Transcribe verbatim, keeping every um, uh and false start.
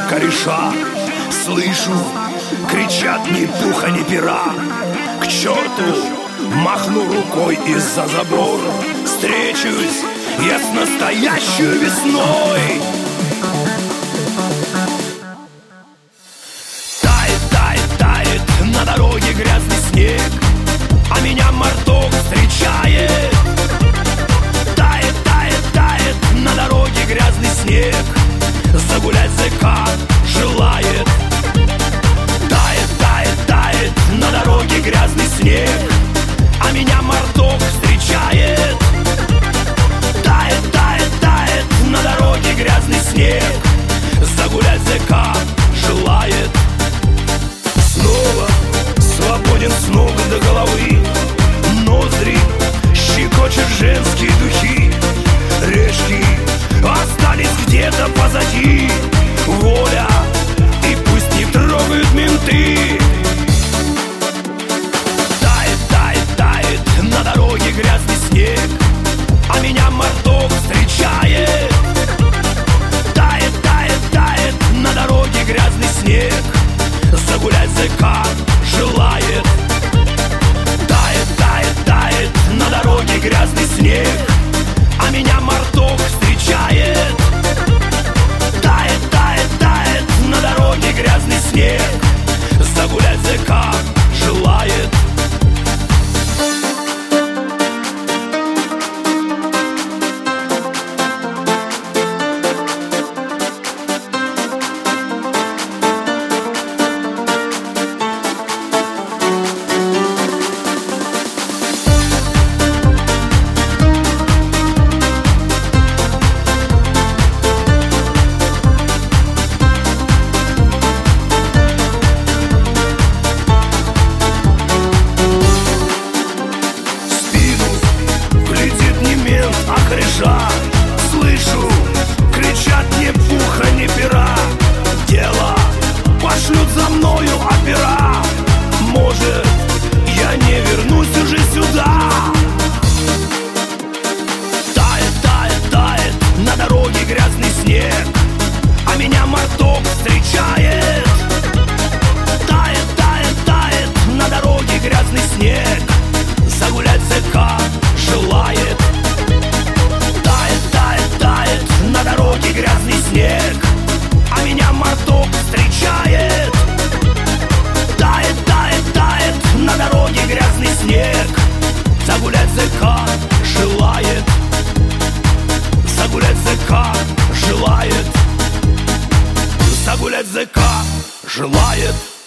кореша. Слышу, кричат ни пуха, ни пера. К черту махну рукой из-за забора. Встречусь я с настоящей весной. Тает, тает, тает на дороге грязный снег, а меня марток встречает. Тает, тает, тает на дороге грязный снег, загулять зэка желает. Тает, тает, тает на дороге грязный снег, а меня марток встречает. Тает, тает, тает на дороге грязный снег, загулять зэка желает. Снова свободен с ног до головы, ноздри щекочет женские духи. Решки остались где-то позади, воля, и пусть не трогают менты. Тает, тает, тает на дороге грязный снег, а меня марток встречает. Тает, тает, тает на дороге грязный снег, загулять зэка желает. Тает, тает, тает на дороге грязный снег, а меня марток встречает. Тает, тает, тает на дороге грязный снег, загулять зэка желает. Слышу, кричат ни пуха, ни пера. Дело пошлют за мною опера. Может, я не вернусь уже сюда. Тает, тает, тает на дороге грязный снег, а меня марток встречает. Тает, тает, тает на дороге грязный снег, загулять зэка желает. На дороге грязный снег, а меня марток встречает. Тает, тает, тает на дороге грязный снег, загулять зэка желает. Загулять зэка желает. Загулять зэка желает.